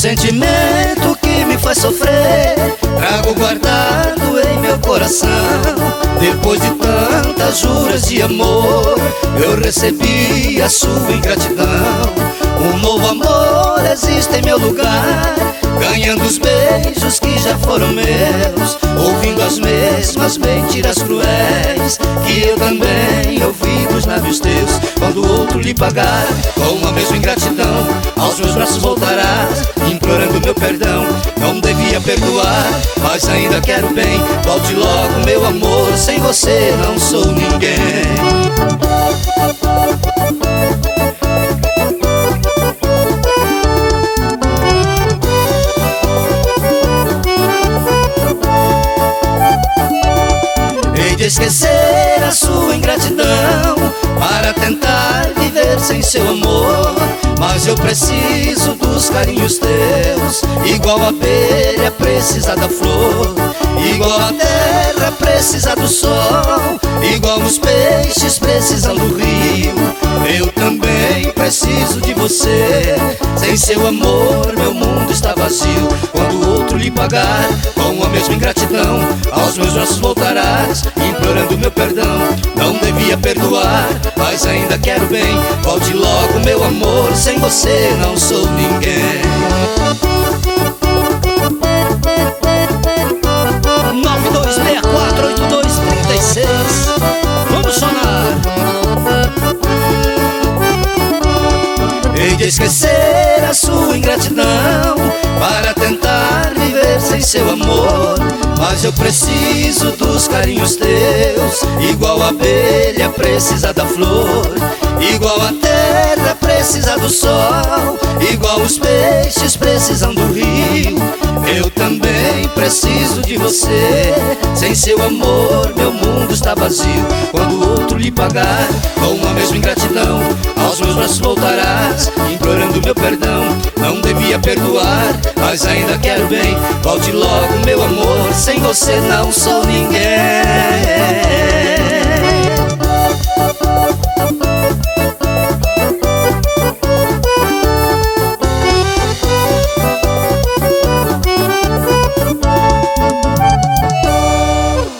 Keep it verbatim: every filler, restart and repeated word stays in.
sentimento que me faz sofrer trago guardado em meu coração. Depois de tantas juras de amor, eu recebi a sua ingratidão. Um novo amor existe em meu lugar, ganhando os beijos que já foram meus, ouvindo as mesmas mentiras cruéis que eu também ouvi dos lábios teus. Quando o outro lhe pagar com a mesma ingratidão, aos meus braços voltarás, implorando meu perdão. Não devia perdoar, mas ainda quero bem. Volte logo, meu amor, sem você não sou ninguém. De esquecer a sua ingratidão para tentar viver sem seu amor. Mas eu preciso dos carinhos teus, igual a abelha precisa da flor, igual a terra precisa do sol, igual os peixes precisam do rio. Eu também preciso de você, sem seu amor meu mundo está vazio. Quando o outro lhe pagar com a mesma ingratidão, aos meus braços voltarás, implorando meu perdão. Não devia perdoar, mas ainda quero bem. Volte logo, meu amor, sem você não sou ninguém. Nove dois seis quatro oito dois três seis. Vamos sonar. Hei de esquecer a sua ingratidão para tentar viver sem seu amor. Mas eu preciso dos carinhos teus, igual a abelha precisa da flor, igual a terra precisa do sol, igual os peixes precisam do rio. Eu também preciso de você, sem seu amor meu mundo está vazio. Quando o outro lhe pagar com a mesma ingratidão, aos meus braços voltarás, implorando meu perdão. Não devia perdoar, mas ainda quero bem. Volte logo, meu amor, sem você não sou ninguém.